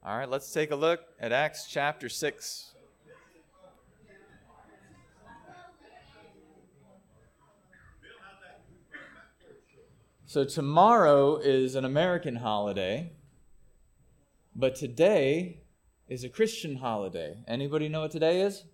All right, let's take a look at Acts chapter 6. So tomorrow is an American holiday, but today is a Christian holiday. Anybody know what today is?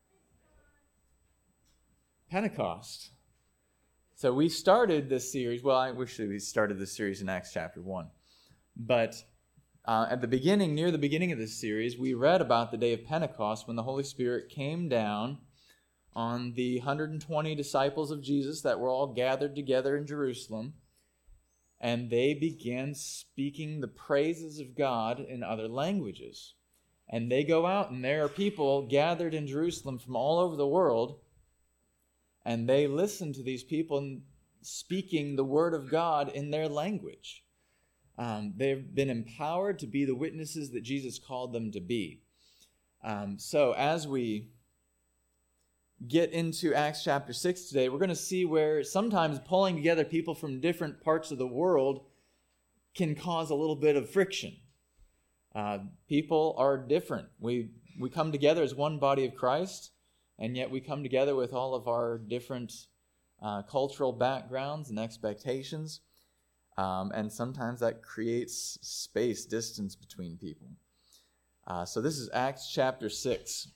Pentecost. So we started this series, well, I wish we started this series in Acts chapter 1. But near the beginning of this series, we read about the day of Pentecost when the Holy Spirit came down on the 120 disciples of Jesus that were all gathered together in Jerusalem, and they began speaking the praises of God in other languages. And they go out, and there are people gathered in Jerusalem from all over the world, and they listen to these people speaking the word of God in their language. They've been empowered to be the witnesses that Jesus called them to be. So as we get into Acts chapter 6 today, we're going to see where sometimes pulling together people from different parts of the world can cause a little bit of friction. People are different. We come together as one body of Christ, and yet we come together with all of our different cultural backgrounds and expectations. And sometimes that creates space, distance between people. So this is Acts chapter 6.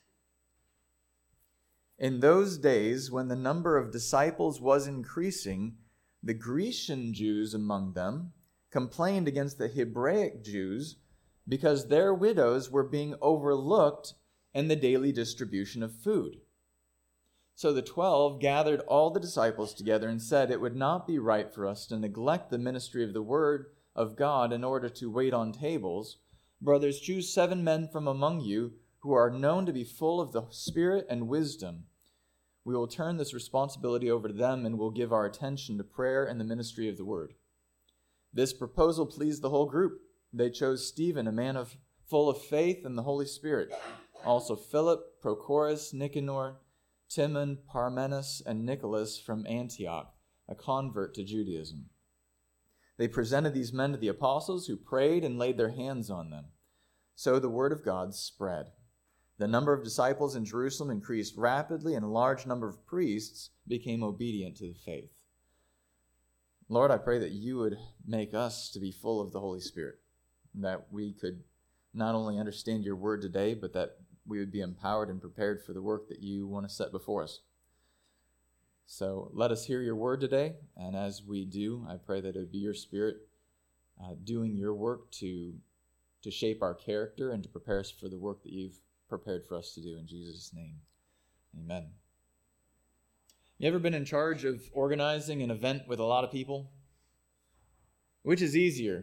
In those days, when the number of disciples was increasing, the Grecian Jews among them complained against the Hebraic Jews because their widows were being overlooked in the daily distribution of food. So the 12 gathered all the disciples together and said, "It would not be right for us to neglect the ministry of the word of God in order to wait on tables. Brothers, choose 7 men from among you who are known to be full of the Spirit and wisdom. We will turn this responsibility over to them and will give our attention to prayer and the ministry of the word." This proposal pleased the whole group. They chose Stephen, a man full of faith and the Holy Spirit. Also Philip, Prochorus, Nicanor, Timon, Parmenas, and Nicholas from Antioch, a convert to Judaism. They presented these men to the apostles, who prayed and laid their hands on them. So the word of God spread. The number of disciples in Jerusalem increased rapidly, and a large number of priests became obedient to the faith. Lord, I pray that you would make us to be full of the Holy Spirit, that we could not only understand your word today, but that we would be empowered and prepared for the work that you want to set before us. So let us hear your word today, and as we do, I pray that it would be your Spirit doing your work to shape our character and to prepare us for the work that you've prepared for us to do. In Jesus' name, amen. You ever been in charge of organizing an event with a lot of people? Which is easier?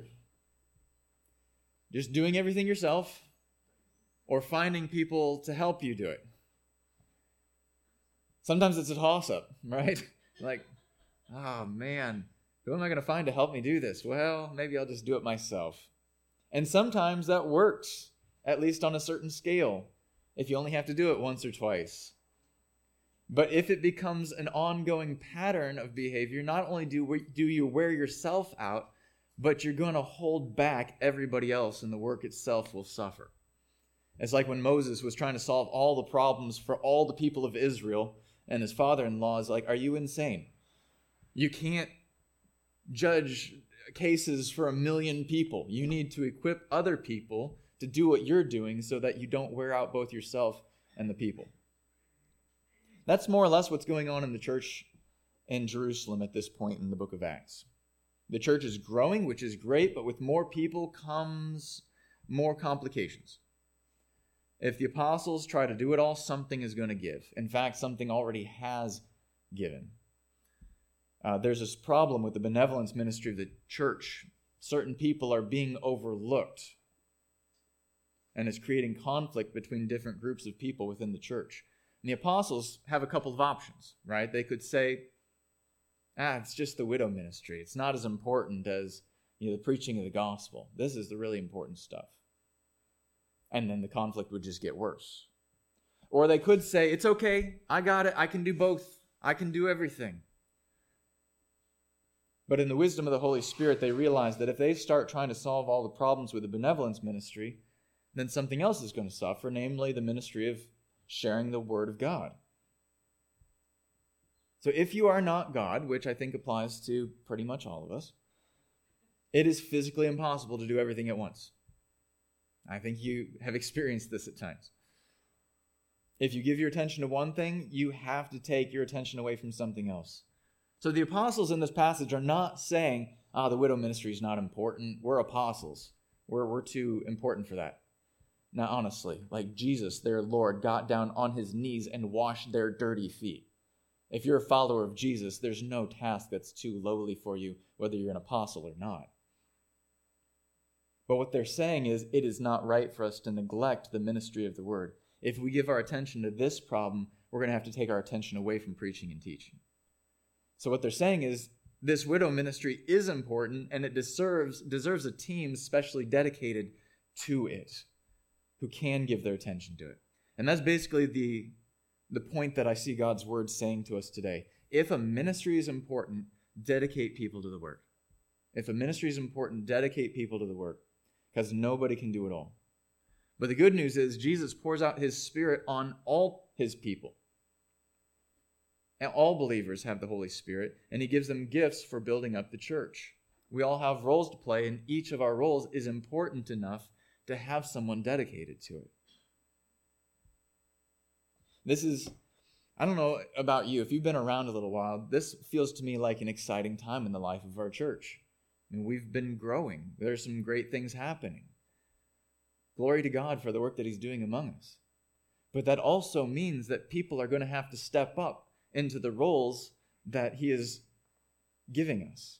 Just doing everything yourself, or finding people to help you do it? Sometimes it's a toss-up, right? Like, oh man, who am I going to find to help me do this? Well, maybe I'll just do it myself. And sometimes that works, at least on a certain scale, if you only have to do it once or twice. But if it becomes an ongoing pattern of behavior, not only do you wear yourself out, but you're going to hold back everybody else, and the work itself will suffer. It's like when Moses was trying to solve all the problems for all the people of Israel, and his father-in-law is like, "Are you insane? You can't judge cases for 1 million people. You need to equip other people to do what you're doing so that you don't wear out both yourself and the people." That's more or less what's going on in the church in Jerusalem at this point in the book of Acts. The church is growing, which is great, but with more people comes more complications. If the apostles try to do it all, something is going to give. In fact, something already has given. There's this problem with the benevolence ministry of the church. Certain people are being overlooked, and it's creating conflict between different groups of people within the church. And the apostles have a couple of options, right? They could say, it's just the widow ministry. It's not as important as the preaching of the gospel. This is the really important stuff. And then the conflict would just get worse. Or they could say, it's okay, I got it, I can do both. I can do everything. But in the wisdom of the Holy Spirit, they realize that if they start trying to solve all the problems with the benevolence ministry, then something else is going to suffer, namely the ministry of sharing the word of God. So if you are not God, which I think applies to pretty much all of us, it is physically impossible to do everything at once. I think you have experienced this at times. If you give your attention to one thing, you have to take your attention away from something else. So the apostles in this passage are not saying, the widow ministry is not important. We're apostles. We're too important for that. Now, honestly, like Jesus, their Lord, got down on his knees and washed their dirty feet. If you're a follower of Jesus, there's no task that's too lowly for you, whether you're an apostle or not. But what they're saying is, it is not right for us to neglect the ministry of the word. If we give our attention to this problem, we're going to have to take our attention away from preaching and teaching. So what they're saying is, this widow ministry is important, and it deserves a team specially dedicated to it, who can give their attention to it. And that's basically the point that I see God's word saying to us today. If a ministry is important, dedicate people to the work. If a ministry is important, dedicate people to the work, because nobody can do it all. But the good news is Jesus pours out his Spirit on all his people. And all believers have the Holy Spirit, and he gives them gifts for building up the church. We all have roles to play, and each of our roles is important enough to have someone dedicated to it. This is, I don't know about you, if you've been around a little while, this feels to me like an exciting time in the life of our church. I mean, we've been growing. There's some great things happening. Glory to God for the work that he's doing among us. But that also means that people are going to have to step up into the roles that he is giving us.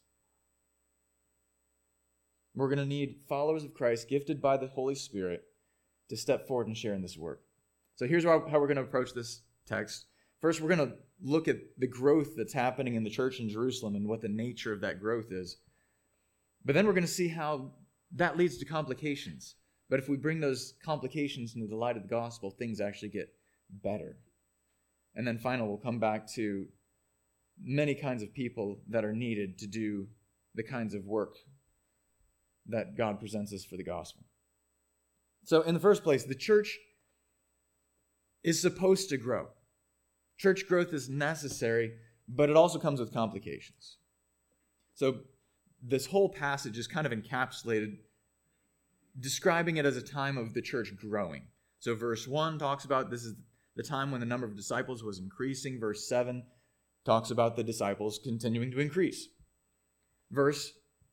We're going to need followers of Christ gifted by the Holy Spirit to step forward and share in this work. So here's how we're going to approach this text. First, we're going to look at the growth that's happening in the church in Jerusalem and what the nature of that growth is. But then we're going to see how that leads to complications. But if we bring those complications into the light of the gospel, things actually get better. And then finally, we'll come back to many kinds of people that are needed to do the kinds of work that God presents us for the gospel. So in the first place, the church is supposed to grow. Church growth is necessary, but it also comes with complications. So this whole passage is kind of encapsulated, describing it as a time of the church growing. So verse 1 talks about this is the time when the number of disciples was increasing. Verse 7 talks about the disciples continuing to increase. Verse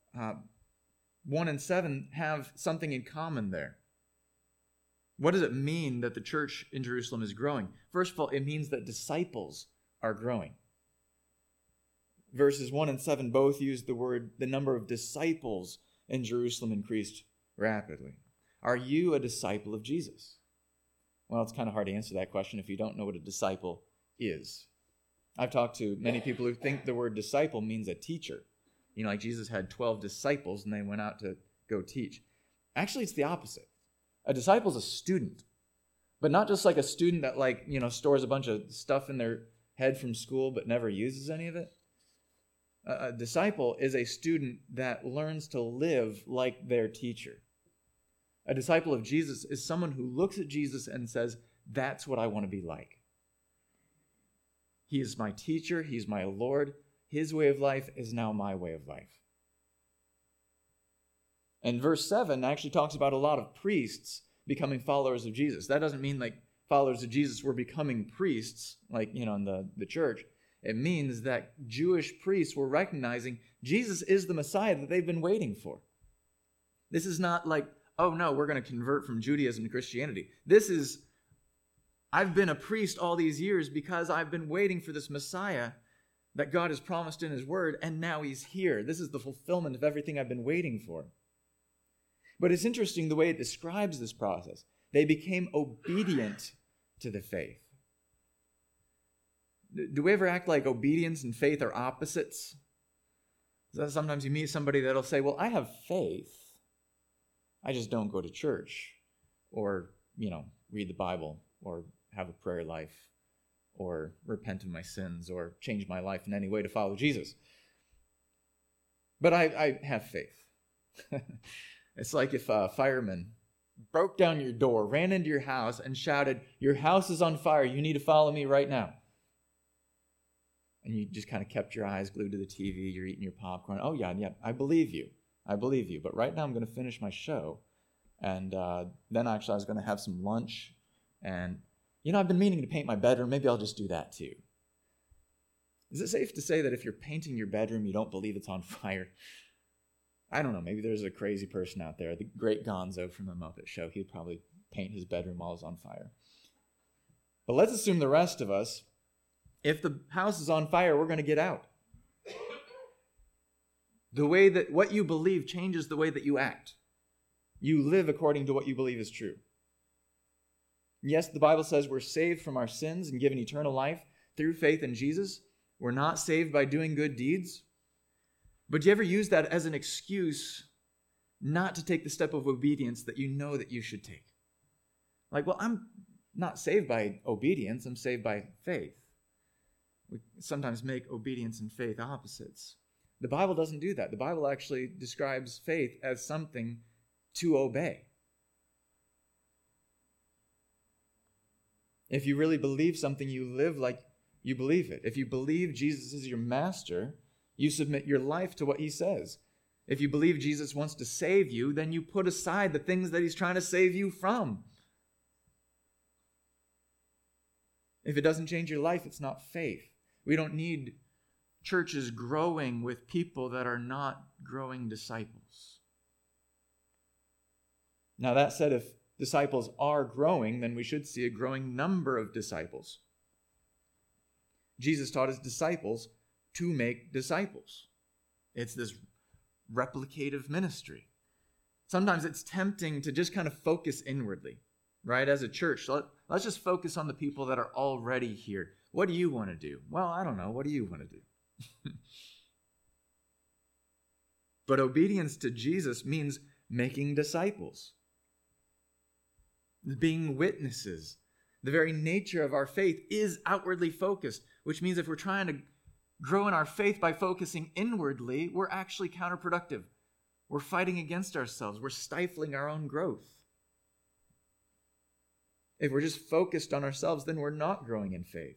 1 and 7 have something in common there. What does it mean that the church in Jerusalem is growing? First of all, it means that disciples are growing. Verses 1 and 7 both use the number of disciples in Jerusalem increased rapidly. Are you a disciple of Jesus? Well, it's kind of hard to answer that question if you don't know what a disciple is. I've talked to many people who think the word disciple means a teacher. You know, like Jesus had 12 disciples and they went out to go teach. Actually, it's the opposite. A disciple is a student, but not just like a student that stores a bunch of stuff in their head from school but never uses any of it. A disciple is a student that learns to live like their teacher. A disciple of Jesus is someone who looks at Jesus and says, that's what I want to be like. He is my teacher. He's my Lord. His way of life is now my way of life. And verse 7 actually talks about a lot of priests becoming followers of Jesus. That doesn't mean like followers of Jesus were becoming priests, in the church. It means that Jewish priests were recognizing Jesus is the Messiah that they've been waiting for. This is not like, oh no, we're going to convert from Judaism to Christianity. This is, I've been a priest all these years because I've been waiting for this Messiah that God has promised in his word, and now he's here. This is the fulfillment of everything I've been waiting for. But it's interesting the way it describes this process. They became obedient to the faith. Do we ever act like obedience and faith are opposites? Sometimes you meet somebody that'll say, well, I have faith. I just don't go to church or, read the Bible or have a prayer life or repent of my sins or change my life in any way to follow Jesus. But I have faith. It's like if a fireman broke down your door, ran into your house, and shouted, "Your house is on fire. You need to follow me right now." And you just kind of kept your eyes glued to the TV. You're eating your popcorn. "Oh, yeah, I believe you. I believe you. But right now I'm going to finish my show. And then actually I was going to have some lunch. And, I've been meaning to paint my bedroom. Maybe I'll just do that too." Is it safe to say that if you're painting your bedroom, you don't believe it's on fire? I don't know. Maybe there's a crazy person out there, the great Gonzo from the Muppet Show. He'd probably paint his bedroom while it's on fire. But let's assume the rest of us, if the house is on fire, we're going to get out. The way that what you believe changes the way that you act. You live according to what you believe is true. Yes, the Bible says we're saved from our sins and given eternal life through faith in Jesus. We're not saved by doing good deeds. But do you ever use that as an excuse not to take the step of obedience that you know that you should take? Like, well, I'm not saved by obedience. I'm saved by faith. We sometimes make obedience and faith opposites. The Bible doesn't do that. The Bible actually describes faith as something to obey. If you really believe something, you live like you believe it. If you believe Jesus is your master, you submit your life to what he says. If you believe Jesus wants to save you, then you put aside the things that he's trying to save you from. If it doesn't change your life, it's not faith. We don't need churches growing with people that are not growing disciples. Now, that said, if disciples are growing, then we should see a growing number of disciples. Jesus taught his disciples to make disciples. It's this replicative ministry. Sometimes it's tempting to just kind of focus inwardly, right? As a church, let's just focus on the people that are already here. What do you want to do? Well, I don't know. What do you want to do? But obedience to Jesus means making disciples, being witnesses. The very nature of our faith is outwardly focused, which means if we're trying to grow in our faith by focusing inwardly, we're actually counterproductive. We're fighting against ourselves. We're stifling our own growth. If we're just focused on ourselves, then we're not growing in faith.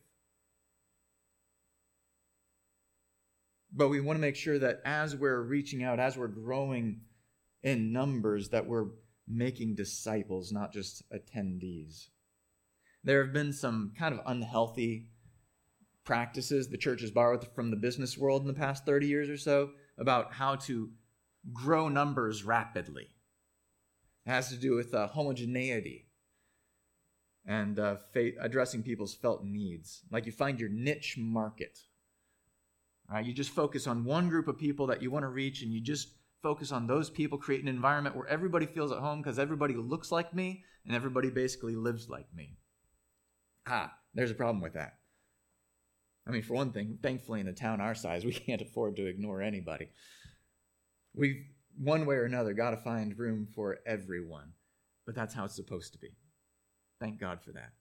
But we want to make sure that as we're reaching out, as we're growing in numbers, that we're making disciples, not just attendees. There have been some kind of unhealthy practices the church has borrowed from the business world in the past 30 years or so about how to grow numbers rapidly. It has to do with homogeneity and addressing people's felt needs. Like you find your niche market. You just focus on one group of people that you want to reach, and you just focus on those people, create an environment where everybody feels at home because everybody looks like me and everybody basically lives like me. There's a problem with that. I mean, for one thing, thankfully in a town our size, we can't afford to ignore anybody. We've, one way or another, got to find room for everyone. But that's how it's supposed to be. Thank God for that.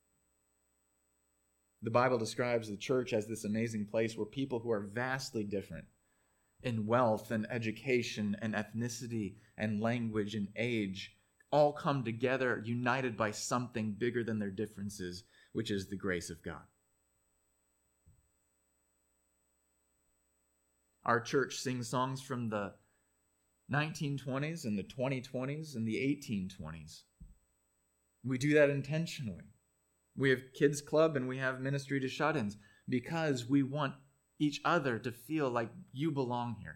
The Bible describes the church as this amazing place where people who are vastly different in wealth and education and ethnicity and language and age all come together, united by something bigger than their differences, which is the grace of God. Our church sings songs from the 1920s and the 2020s and the 1820s. We do that intentionally. We have kids club and we have ministry to shut-ins because we want each other to feel like you belong here.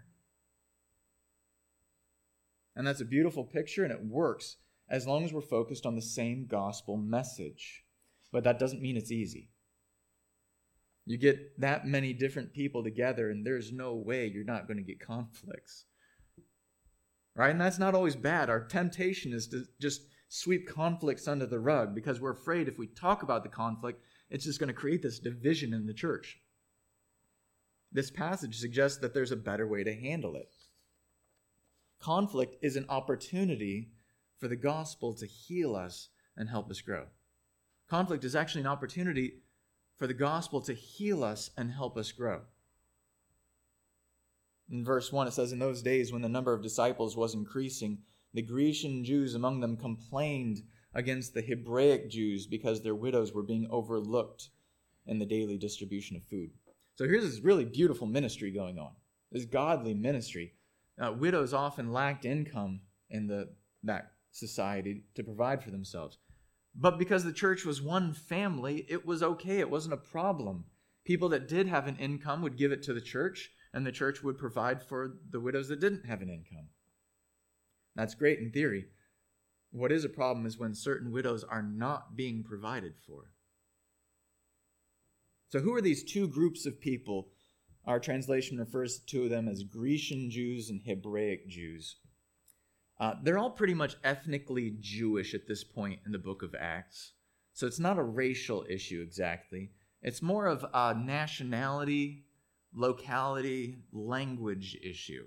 And that's a beautiful picture, and it works as long as we're focused on the same gospel message. But that doesn't mean it's easy. You get that many different people together, and there's no way you're not going to get conflicts. Right? And that's not always bad. Our temptation is to just sweep conflicts under the rug because we're afraid if we talk about the conflict, it's just going to create this division in the church. This passage suggests that there's a better way to handle it. Conflict is an opportunity for the gospel to heal us and help us grow. Conflict is actually an opportunity for the gospel to heal us and help us grow. In verse 1, it says, "In those days when the number of disciples was increasing, The Grecian Jews among them complained against the Hebraic Jews because their widows were being overlooked in the daily distribution of food. So here's this really beautiful ministry going on, this godly ministry. Widows often lacked income in that society to provide for themselves. But because the church was one family, it was okay. It wasn't a problem. People that did have an income would give it to the church, and the church would provide for the widows that didn't have an income. That's great in theory. What is a problem is when certain widows are not being provided for. So who are these two groups of people? Our translation refers to them as Grecian Jews and Hebraic Jews. They're all pretty much ethnically Jewish at this point in the book of Acts. So it's not a racial issue exactly. It's more of a nationality, locality, language issue.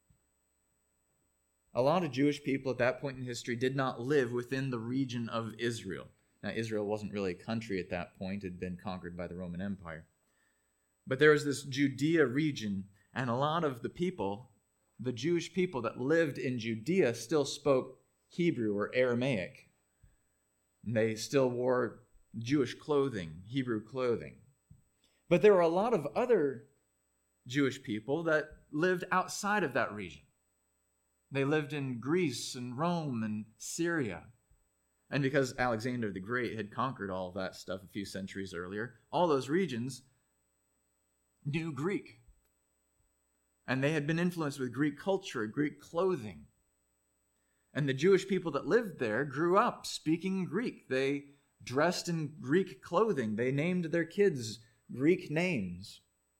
A lot of Jewish people at that point in history did not live within the region of Israel. Now, Israel wasn't really a country at that point. It had been conquered by the Roman Empire. But there was this Judea region, and a lot of the people, the Jewish people that lived in Judea, still spoke Hebrew or Aramaic. And they still wore Jewish clothing, Hebrew clothing. But there were a lot of other Jewish people that lived outside of that region. They lived in Greece and Rome and Syria. And because Alexander the Great had conquered all of that stuff a few centuries earlier, all those regions knew Greek. And they had been influenced with Greek culture, Greek clothing. And the Jewish people that lived there grew up speaking Greek. They dressed in Greek clothing. They named their kids Greek names.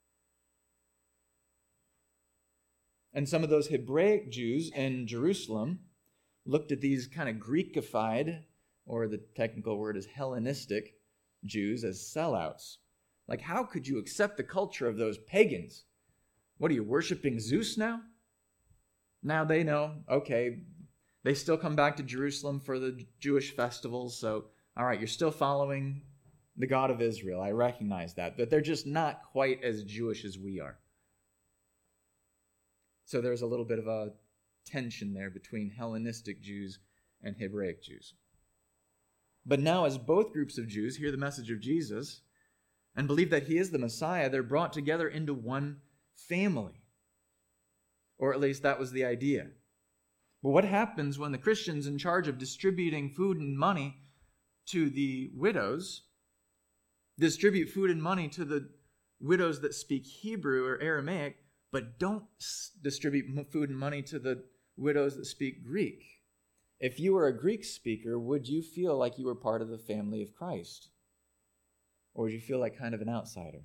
And some of those Hebraic Jews in Jerusalem looked at these kind of Greekified, or the technical word is Hellenistic, Jews as sellouts. Like, how could you accept the culture of those pagans? What are you, worshiping Zeus now? Now they know, okay, they still come back to Jerusalem for the Jewish festivals, so, all right, you're still following the God of Israel. I recognize that, but they're just not quite as Jewish as we are. So there's a little bit of a tension there between Hellenistic Jews and Hebraic Jews. But now, as both groups of Jews hear the message of Jesus and believe that he is the Messiah, they're brought together into one family. Or at least that was the idea. But what happens when the Christians in charge of distributing food and money to the widows distribute food and money to the widows that speak Hebrew or Aramaic, but don't distribute food and money to the widows that speak Greek? If you were a Greek speaker, would you feel like you were part of the family of Christ? Or would you feel like kind of an outsider?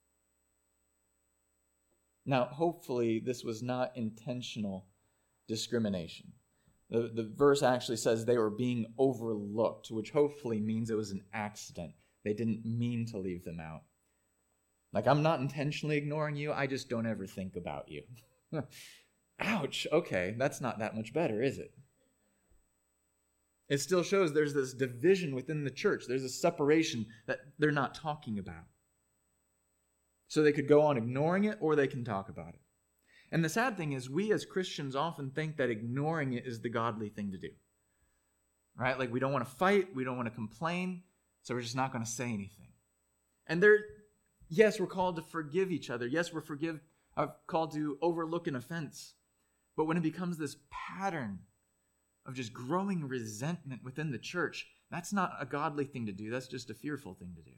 Now, hopefully, this was not intentional discrimination. The verse actually says they were being overlooked, which hopefully means it was an accident. They didn't mean to leave them out. Like, I'm not intentionally ignoring you, I just don't ever think about you. Ouch, okay, that's not that much better, is it? It still shows there's this division within the church. There's a separation that they're not talking about. So they could go on ignoring it, or they can talk about it. And the sad thing is, we as Christians often think that ignoring it is the godly thing to do. Right? Like, we don't want to fight, we don't want to complain, so we're just not going to say anything. And yes, we're called to forgive each other. Yes, we're called to overlook an offense. But when it becomes this pattern of just growing resentment within the church, that's not a godly thing to do. That's just a fearful thing to do.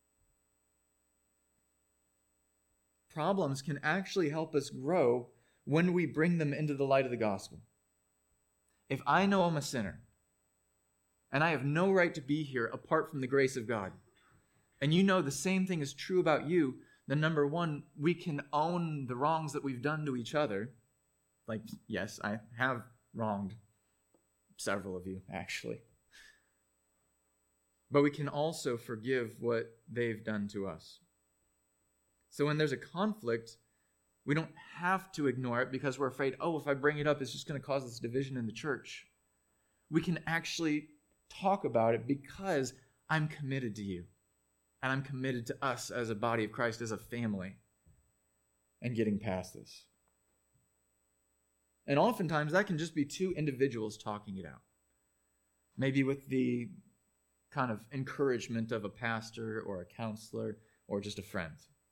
Problems can actually help us grow when we bring them into the light of the gospel. If I know I'm a sinner, and I have no right to be here apart from the grace of God, and you know the same thing is true about you, then number one, we can own the wrongs that we've done to each other. Like, yes, I have wronged several of you, actually. But we can also forgive what they've done to us. So when there's a conflict, we don't have to ignore it because we're afraid, if I bring it up, it's just going to cause this division in the church. We can actually talk about it because I'm committed to you. And I'm committed to us as a body of Christ, as a family, and getting past this. And oftentimes that can just be two individuals talking it out. Maybe with the kind of encouragement of a pastor or a counselor or just a friend.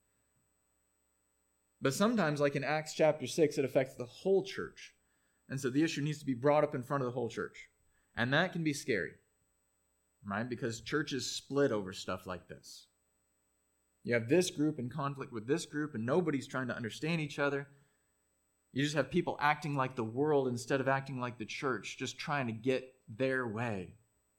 But sometimes, like in Acts chapter 6, it affects the whole church. And so the issue needs to be brought up in front of the whole church. And that can be scary, right? Because churches split over stuff like this. You have this group in conflict with this group, and nobody's trying to understand each other. You just have people acting like the world instead of acting like the church, just trying to get their way.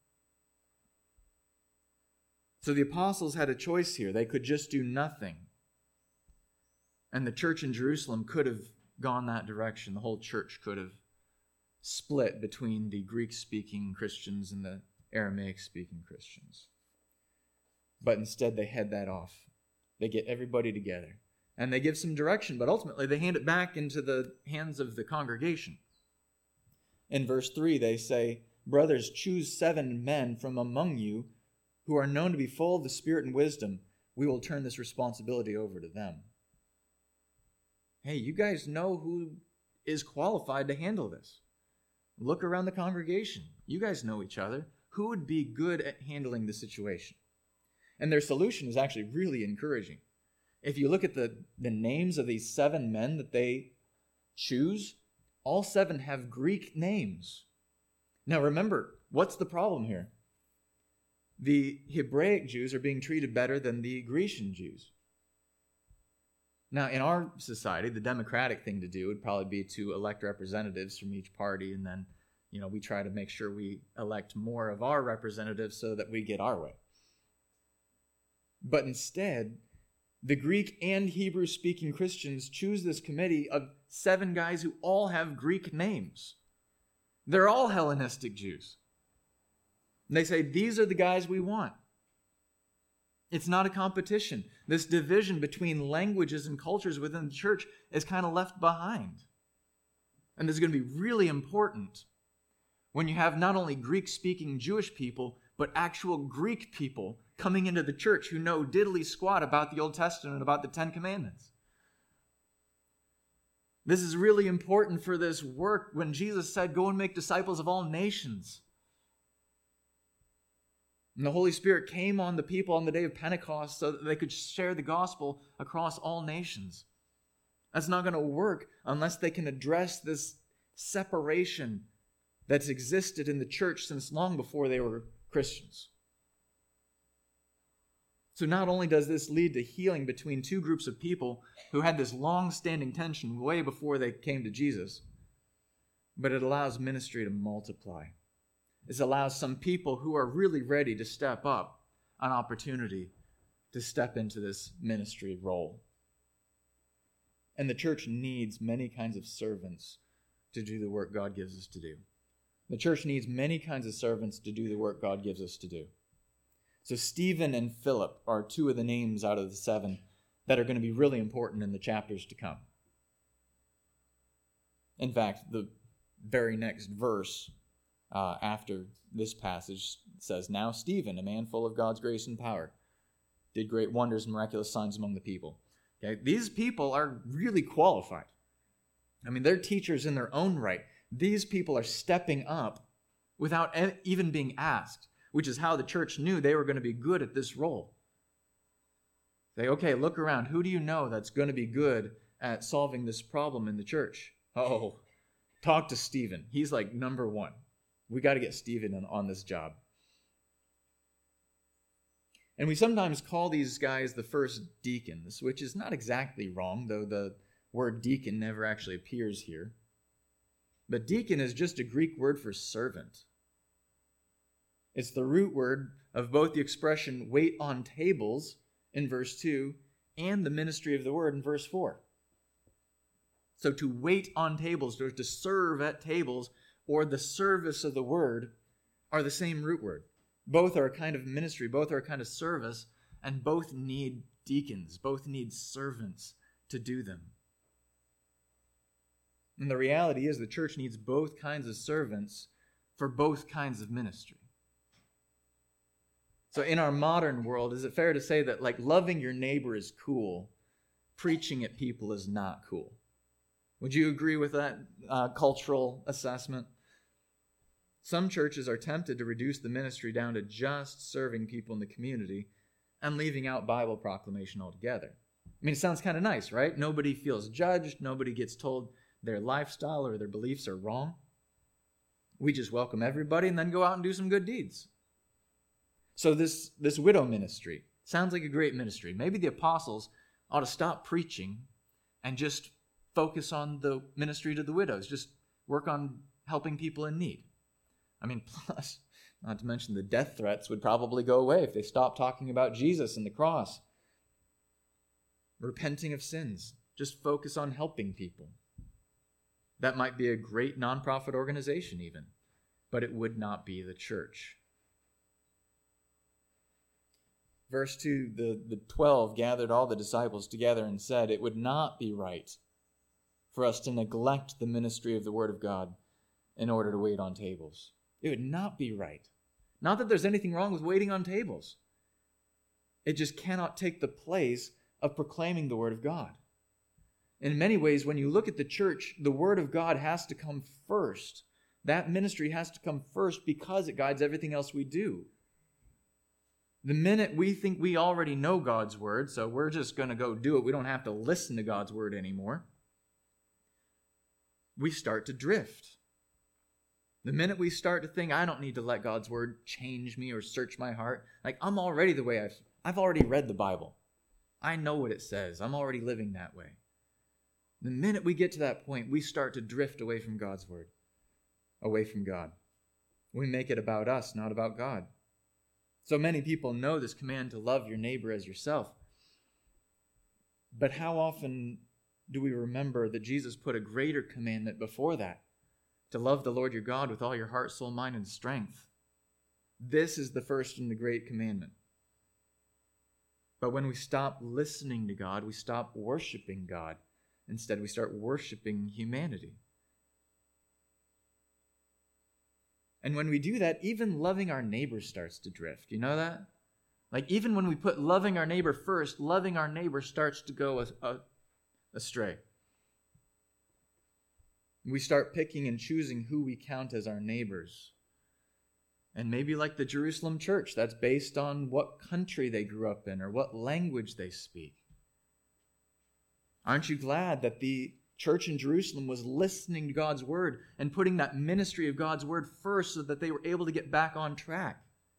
So the apostles had a choice here. They could just do nothing. And the church in Jerusalem could have gone that direction. The whole church could have split between the Greek-speaking Christians and the Aramaic-speaking Christians. But instead they head that off. They get everybody together. And they give some direction, but ultimately they hand it back into the hands of the congregation. In verse 3 they say, "Brothers, choose 7 men from among you who are known to be full of the Spirit and wisdom. We will turn this responsibility over to them." Hey, you guys know who is qualified to handle this. Look around the congregation. You guys know each other. Who would be good at handling the situation? And their solution is actually really encouraging. If you look at the names of these 7 men that they choose, all 7 have Greek names. Now remember, what's the problem here? The Hebraic Jews are being treated better than the Grecian Jews. Now, in our society, the democratic thing to do would probably be to elect representatives from each party, and then, we try to make sure we elect more of our representatives so that we get our way. But instead, the Greek and Hebrew-speaking Christians choose this committee of 7 guys who all have Greek names. They're all Hellenistic Jews. And they say, these are the guys we want. It's not a competition. This division between languages and cultures within the church is kind of left behind. And this is going to be really important when you have not only Greek-speaking Jewish people, but actual Greek people coming into the church who know diddly squat about the Old Testament and about the 10 Commandments. This is really important for this work when Jesus said, "Go and make disciples of all nations." And the Holy Spirit came on the people on the day of Pentecost so that they could share the gospel across all nations. That's not going to work unless they can address this separation that's existed in the church since long before they were Christians. So not only does this lead to healing between 2 groups of people who had this long-standing tension way before they came to Jesus, but it allows ministry to multiply. It allows some people who are really ready to step up an opportunity to step into this ministry role. And the church needs many kinds of servants to do the work God gives us to do. The church needs many kinds of servants to do the work God gives us to do. So Stephen and Philip are 2 of the names out of the 7 that are going to be really important in the chapters to come. In fact, the very next verse after this passage says, "Now Stephen, a man full of God's grace and power, did great wonders and miraculous signs among the people." Okay? These people are really qualified. I mean, they're teachers in their own right. These people are stepping up without even being asked, which is how the church knew they were going to be good at this role. Say, okay, look around. Who do you know that's going to be good at solving this problem in the church? Oh, talk to Stephen. He's like number 1. We got to get Stephen on this job. And we sometimes call these guys the first deacons, which is not exactly wrong, though the word deacon never actually appears here. But deacon is just a Greek word for servant. It's the root word of both the expression wait on tables in verse 2 and the ministry of the word in verse 4. So to wait on tables, or to serve at tables, or the service of the word are the same root word. Both are a kind of ministry, both are a kind of service, and both need deacons, both need servants to do them. And the reality is the church needs both kinds of servants for both kinds of ministry. So in our modern world, is it fair to say that loving your neighbor is cool, preaching at people is not cool? Would you agree with that cultural assessment? Some churches are tempted to reduce the ministry down to just serving people in the community and leaving out Bible proclamation altogether. I mean, it sounds kind of nice, right? Nobody feels judged. Nobody gets told their lifestyle or their beliefs are wrong. We just welcome everybody and then go out and do some good deeds. So this widow ministry sounds like a great ministry. Maybe the apostles ought to stop preaching and just focus on the ministry to the widows. Just work on helping people in need. I mean, plus, not to mention the death threats would probably go away if they stopped talking about Jesus and the cross. Repenting of sins. Just focus on helping people. That might be a great nonprofit organization even, but it would not be the church. Verse 2, the 12 gathered all the disciples together and said, "It would not be right for us to neglect the ministry of the Word of God in order to wait on tables." It would not be right. Not that there's anything wrong with waiting on tables. It just cannot take the place of proclaiming the Word of God. In many ways, when you look at the church, the Word of God has to come first. That ministry has to come first because it guides everything else we do. The minute we think we already know God's Word, so we're just going to go do it, we don't have to listen to God's Word anymore, we start to drift. The minute we start to think, I don't need to let God's Word change me or search my heart. Like, I'm already the way I've already read the Bible. I know what it says. I'm already living that way. The minute we get to that point, we start to drift away from God's Word, away from God. We make it about us, not about God. So many people know this command to love your neighbor as yourself. But how often do we remember that Jesus put a greater commandment before that? To love the Lord your God with all your heart, soul, mind, and strength. This is the first and the great commandment. But when we stop listening to God, we stop worshiping God. Instead, we start worshiping humanity. And when we do that, even loving our neighbor starts to drift. You know that? Like, even when we put loving our neighbor first, loving our neighbor starts to go astray. We start picking and choosing who we count as our neighbors. And maybe like the Jerusalem church, that's based on what country they grew up in or what language they speak. Aren't you glad that the church in Jerusalem was listening to God's word and putting that ministry of God's word first so that they were able to get back on track?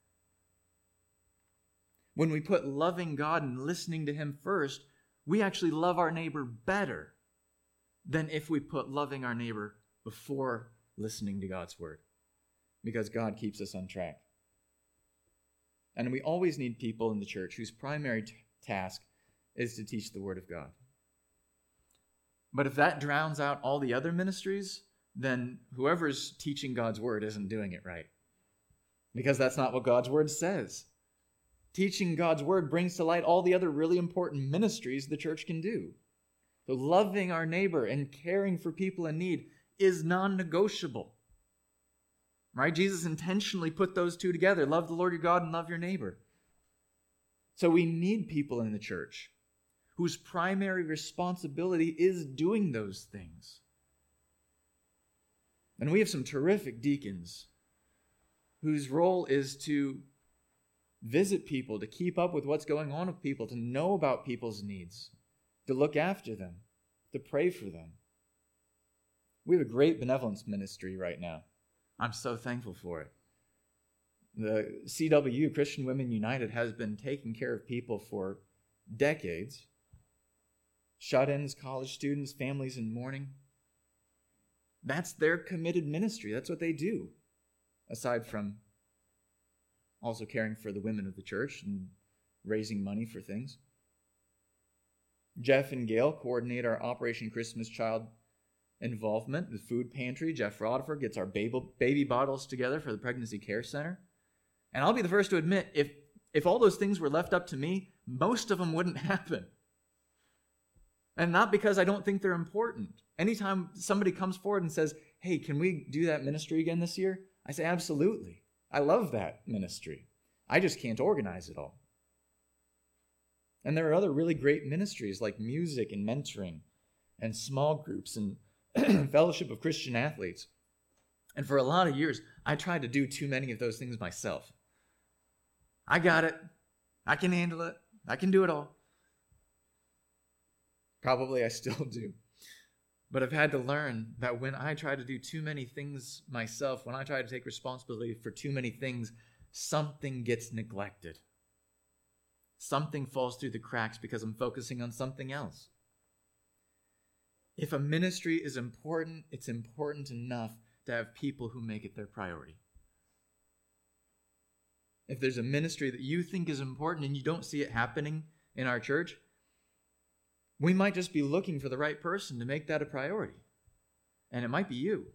When we put loving God and listening to Him first, we actually love our neighbor better than if we put loving our neighbor before listening to God's word, because God keeps us on track. And we always need people in the church whose primary task is to teach the Word of God. But if that drowns out all the other ministries, then whoever's teaching God's Word isn't doing it right, because that's not what God's Word says. Teaching God's Word brings to light all the other really important ministries the church can do. So loving our neighbor and caring for people in need is non-negotiable. Right? Jesus intentionally put those two together. Love the Lord your God and love your neighbor. So we need people in the church whose primary responsibility is doing those things. And we have some terrific deacons whose role is to visit people, to keep up with what's going on with people, to know about people's needs, to look after them, to pray for them. We have a great benevolence ministry right now. I'm so thankful for it. The CW, Christian Women United, has been taking care of people for decades. Shut-ins, college students, families in mourning. That's their committed ministry. That's what they do, aside from also caring for the women of the church and raising money for things. Jeff and Gail coordinate our Operation Christmas Child involvement, the food pantry. Jeff Rodford gets our baby bottles together for the Pregnancy Care Center. And I'll be the first to admit, if all those things were left up to me, most of them wouldn't happen. And not because I don't think they're important. Anytime somebody comes forward and says, hey, can we do that ministry again this year? I say, absolutely. I love that ministry. I just can't organize it all. And there are other really great ministries like music and mentoring and small groups and Fellowship of Christian Athletes. And for a lot of years, I tried to do too many of those things myself. I got it. I can handle it. I can do it all. Probably I still do. But I've had to learn that when I try to do too many things myself, when I try to take responsibility for too many things, something gets neglected. Something falls through the cracks because I'm focusing on something else. If a ministry is important, it's important enough to have people who make it their priority. If there's a ministry that you think is important and you don't see it happening in our church, we might just be looking for the right person to make that a priority. And it might be you.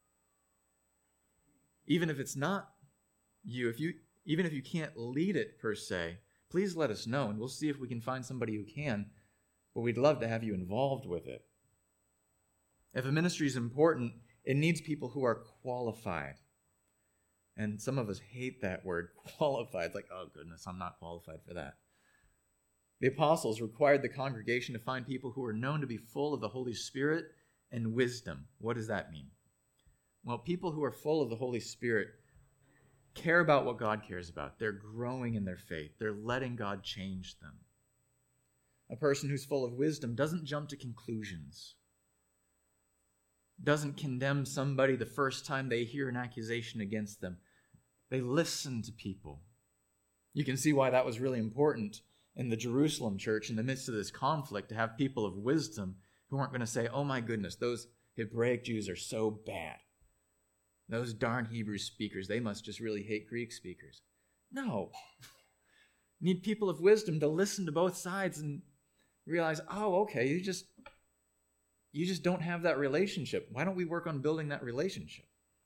Even if it's not you, even if you can't lead it per se, please let us know and we'll see if we can find somebody who can. But we'd love to have you involved with it. If a ministry is important, it needs people who are qualified. And some of us hate that word, qualified. It's like, oh goodness, I'm not qualified for that. The apostles required the congregation to find people who were known to be full of the Holy Spirit and wisdom. What does that mean? Well, people who are full of the Holy Spirit care about what God cares about. They're growing in their faith. They're letting God change them. A person who's full of wisdom doesn't jump to conclusions, doesn't condemn somebody the first time they hear an accusation against them. They listen to people. You can see why that was really important in the Jerusalem church in the midst of this conflict, to have people of wisdom who aren't going to say, oh my goodness, those Hebraic Jews are so bad. Those darn Hebrew speakers, they must just really hate Greek speakers. No. Need people of wisdom to listen to both sides and realize, oh, okay, you just don't have that relationship. Why don't we work on building that relationship?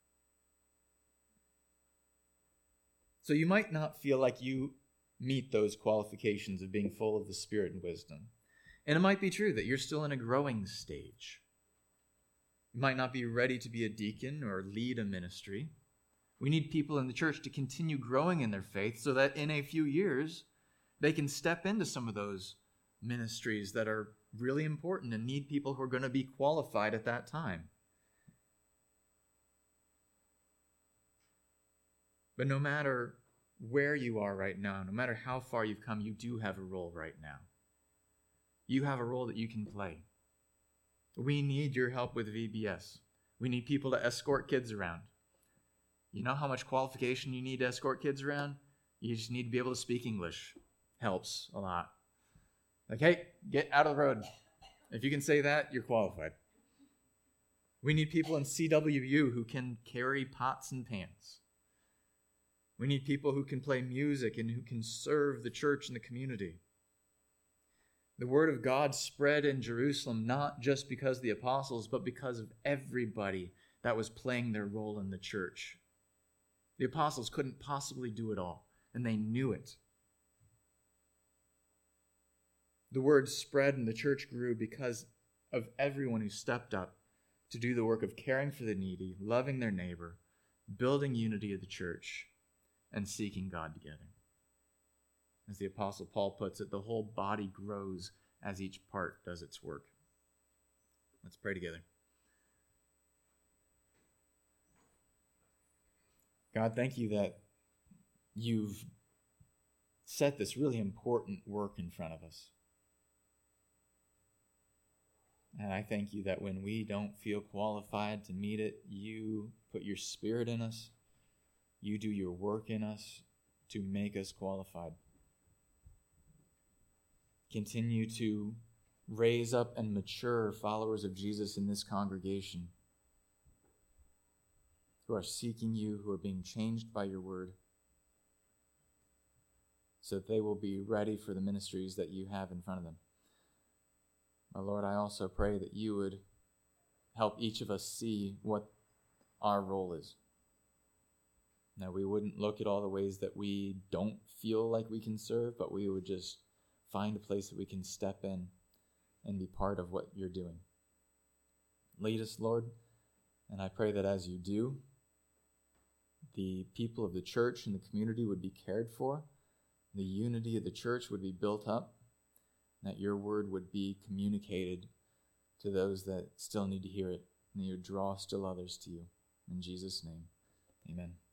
So you might not feel like you meet those qualifications of being full of the Spirit and wisdom. And it might be true that you're still in a growing stage. You might not be ready to be a deacon or lead a ministry. We need people in the church to continue growing in their faith so that in a few years, they can step into some of those ministries that are really important and need people who are going to be qualified at that time. But no matter where you are right now, no matter how far you've come, you do have a role right now. You have a role that you can play. We need your help with VBS. We need people to escort kids around. You know how much qualification you need to escort kids around? You just need to be able to speak English. Helps a lot. Like, hey, get out of the road. If you can say that, you're qualified. We need people in CWU who can carry pots and pans. We need people who can play music and who can serve the church and the community. The word of God spread in Jerusalem not just because of the apostles, but because of everybody that was playing their role in the church. The apostles couldn't possibly do it all, and they knew it. The word spread and the church grew because of everyone who stepped up to do the work of caring for the needy, loving their neighbor, building unity of the church, and seeking God together. As the Apostle Paul puts it, the whole body grows as each part does its work. Let's pray together. God, thank you that you've set this really important work in front of us. And I thank you that when we don't feel qualified to meet it, you put your Spirit in us. You do your work in us to make us qualified. Continue to raise up and mature followers of Jesus in this congregation who are seeking you, who are being changed by your word, so that they will be ready for the ministries that you have in front of them. My Lord, I also pray that you would help each of us see what our role is. That we wouldn't look at all the ways that we don't feel like we can serve, but we would just find a place that we can step in and be part of what you're doing. Lead us, Lord, and I pray that as you do, the people of the church and the community would be cared for, the unity of the church would be built up, and that your word would be communicated to those that still need to hear it and that you would draw still others to you. In Jesus' name, amen.